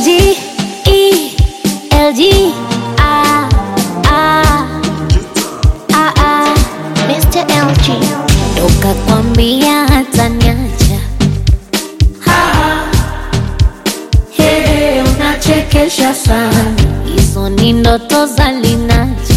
LG, E, LG, Mr. LG. Toka kwambia hata niacha. Hey, unachekesha sana. Hizo ni ndoto za Linaja.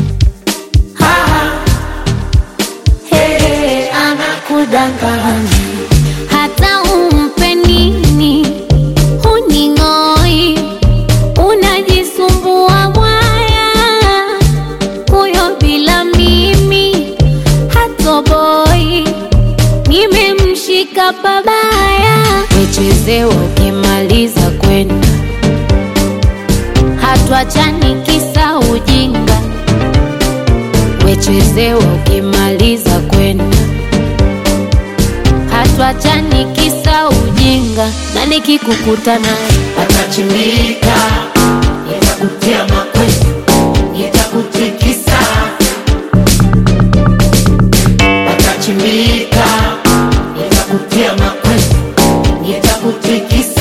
Hey, anakudanganya. Hata umpe nini huningoi, unajisumbua mwaya. Huyo bila mimi hatoboi, nimemshika babaya. Wechezewa ukimaliza kwenda, hatuachani kisa ujinga. Wechezewa ukimaliza kwenda, hatuachani kisa ujinga. Na nikikukuta naye atachimbika, nitakutia mawe, nitakutikisa. Atachimbika, nitakutia mawe, nitakutikisa.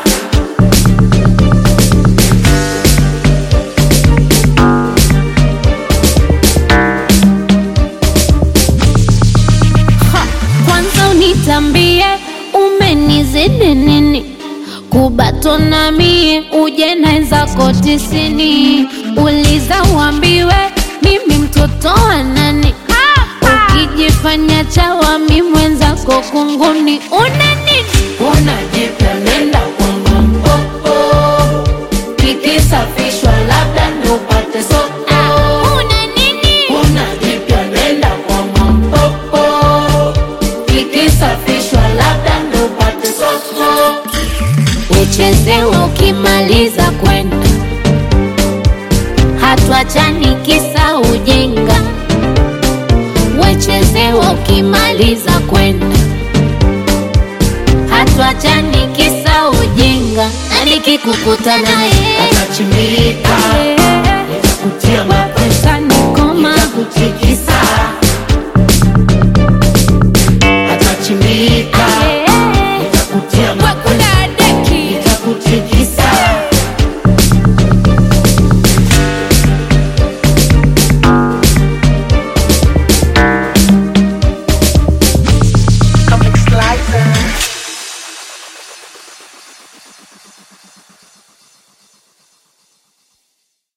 kwanza unitambie umenizidi nini, kubatona mie uje naenza kotisini. Uliza uambiwe mimi mtoto wa nani, ukijifanya chawa mi mwenzako kunguni. Una nini? Unajipya nenda kwangu mpopo, kikisafishwa labda ndo upate soko. Una nini? Unajipya nenda kwangu mpopo, kikisafishwa labda ndo upate soko. Wechezewa ukimaliza kwenda, hatuachani kisa ujinga. Wechezewa ukimaliza kwenda, hatuachani kisa ujinga. Na nikikukuta naye Atachimbika,